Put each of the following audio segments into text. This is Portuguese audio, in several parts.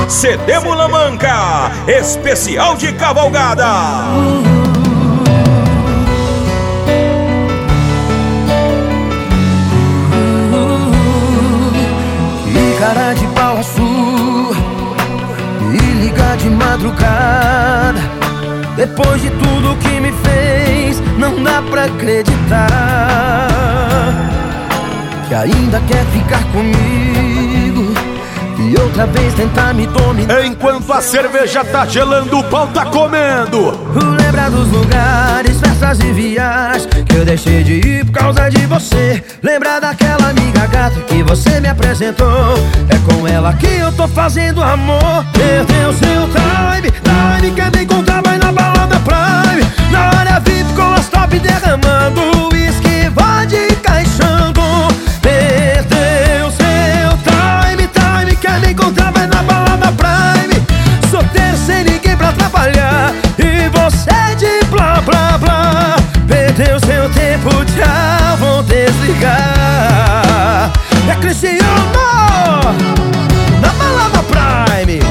CD Mulamanca, especial de cavalgada. Cara de pau a sua, me ligar de madrugada. Depois de tudo que me fez, não dá pra acreditar que ainda quer ficar comigo e outra vez tentar me dominar. Enquanto a cerveja tá gelando, o pau tá comendo. Lembra dos lugares, festas e viagens que eu deixei de ir por causa de você. Lembra daquela amiga gata que você me apresentou. É com ela que eu tô fazendo amor. Perdeu seu time, quer me encontrar, vai na balada Prime. Na área VIP com as top derramando uísque, vodka encaixando. Perdeu seu time, quer me encontrar, vai na balada Prime. Solteiro sem ninguém pra trabalhar e você de blá blá blá. Perdeu seu tempo, tchau, vou desligar. É Cristiano na balada Prime.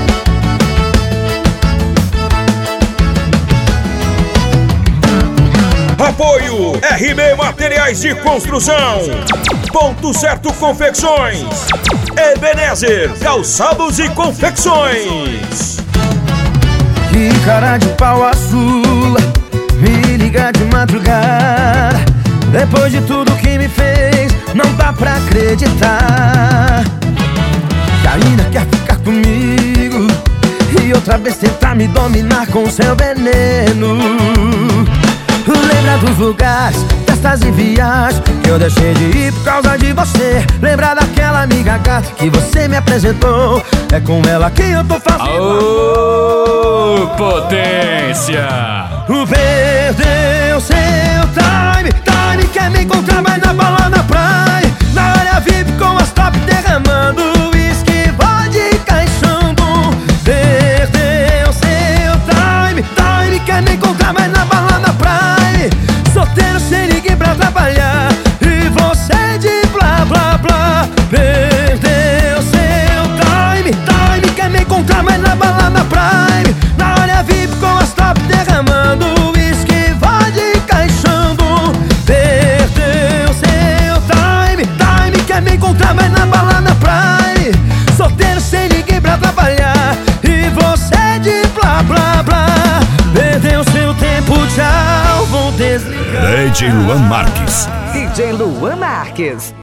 Apoio RB Materiais de Construção, Ponto Certo Confecções, Ebenezer Calçados e Confecções. Que cara de pau azul, me liga de madrugada. Depois de tudo que me fez, não dá pra acreditar que ainda quer ficar comigo e outra vez tentar me dominar com seu veneno. Lembra dos lugares, festas e viagens que eu deixei de ir por causa de você. Lembra daquela amiga gata que você me apresentou. É com ela que eu tô fazendo. Aô, potência! Perdeu seu time, quer me encontrar, vai na balada Prime. Na área VIP com as top derramando uísque, vodka encaixando. Perdeu seu time, quer me encontrar, vai na balada Prime. Solteiro sem ninguém pra trabalhar e você de blá blá blá. Perdeu seu time, quer me encontrar, mas na balada Prime. Na área VIP com as top derramando uísque, vodka encaixando. Perdeu seu time, quer me encontrar, mas na balada Prime. Solteiro sem ninguém pra trabalhar e você de blá blá blá. Perdeu seu tempo, tchau, vou desligar. DJ Luan Marques. DJ Luan Marques.